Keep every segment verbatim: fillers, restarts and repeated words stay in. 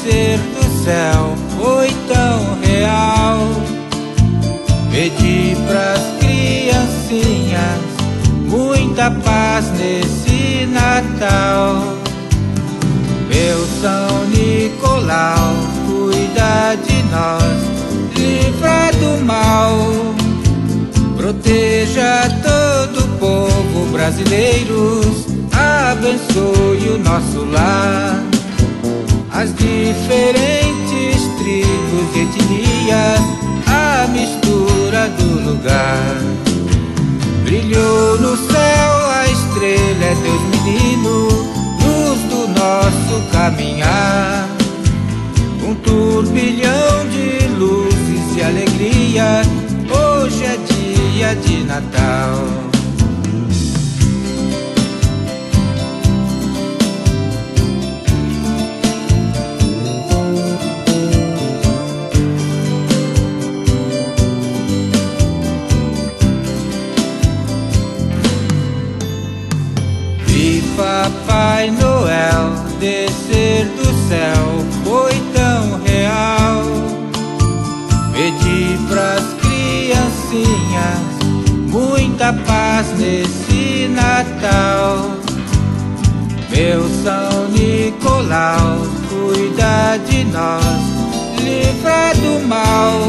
descer do céu foi tão real. Pedi pras criancinhas muita paz nesse Natal. Meu São Nicolau, cuida de nós, livra do mal. Proteja todo o povo brasileiro, abençoe o nosso lar. As diferentes tribos e etnias, a mistura do lugar. Brilhou no céu a estrela, é Deus menino, luz do nosso caminhar. Um turbilhão de luzes e alegria, hoje é dia de Natal. Vi Papai Noel descer do céu, foi tão real. Pedi pras criancinhas muita paz nesse Natal. Meu São Nicolau, cuida de nós, livra do mal.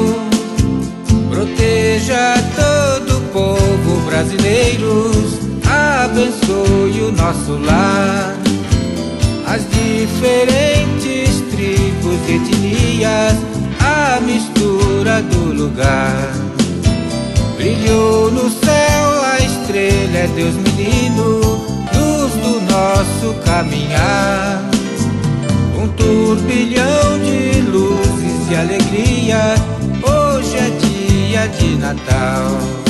Proteja todo o povo brasileiro, abençoe o nosso lar. As diferentes tribos e etnias, a mistura do lugar. Brilhou no céu a estrela, é Deus menino, luz do nosso caminhar. Um turbilhão de luzes e alegria, hoje é dia de Natal.